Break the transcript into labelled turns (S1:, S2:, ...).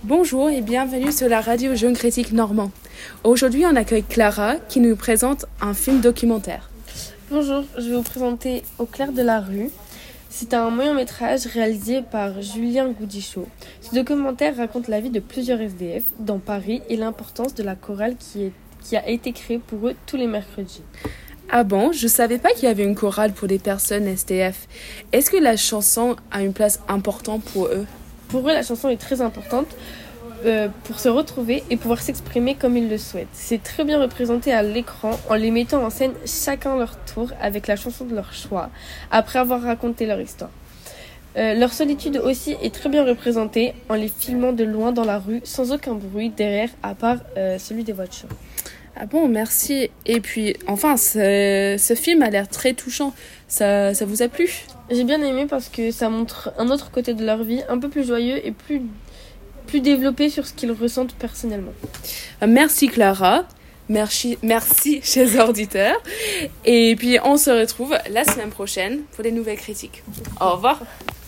S1: Bonjour et bienvenue sur la radio Jeune Critique Normand. Aujourd'hui, on accueille Clara qui nous présente un film documentaire.
S2: Bonjour, je vais vous présenter Au clair de la rue. C'est un moyen-métrage réalisé par Julien Goudichaud. Ce documentaire raconte la vie de plusieurs SDF dans Paris et l'importance de la chorale qui a été créée pour eux tous les mercredis.
S1: Ah bon, je savais pas qu'il y avait une chorale pour des personnes SDF. Est-ce que la chanson a une place importante pour eux?
S2: Pour eux, la chanson est très importante pour se retrouver et pouvoir s'exprimer comme ils le souhaitent. C'est très bien représenté à l'écran en les mettant en scène chacun leur tour avec la chanson de leur choix, après avoir raconté leur histoire. Leur solitude aussi est très bien représentée en les filmant de loin dans la rue, sans aucun bruit derrière, à part celui des voitures.
S1: Ah bon, merci. Et puis, enfin, ce film a l'air très touchant. Ça vous a plu?
S2: J'ai bien aimé parce que ça montre un autre côté de leur vie, un peu plus joyeux et plus développé sur ce qu'ils ressentent personnellement.
S1: Merci Clara. Merci chers auditeurs. Et puis, on se retrouve la semaine prochaine pour des nouvelles critiques. Au revoir.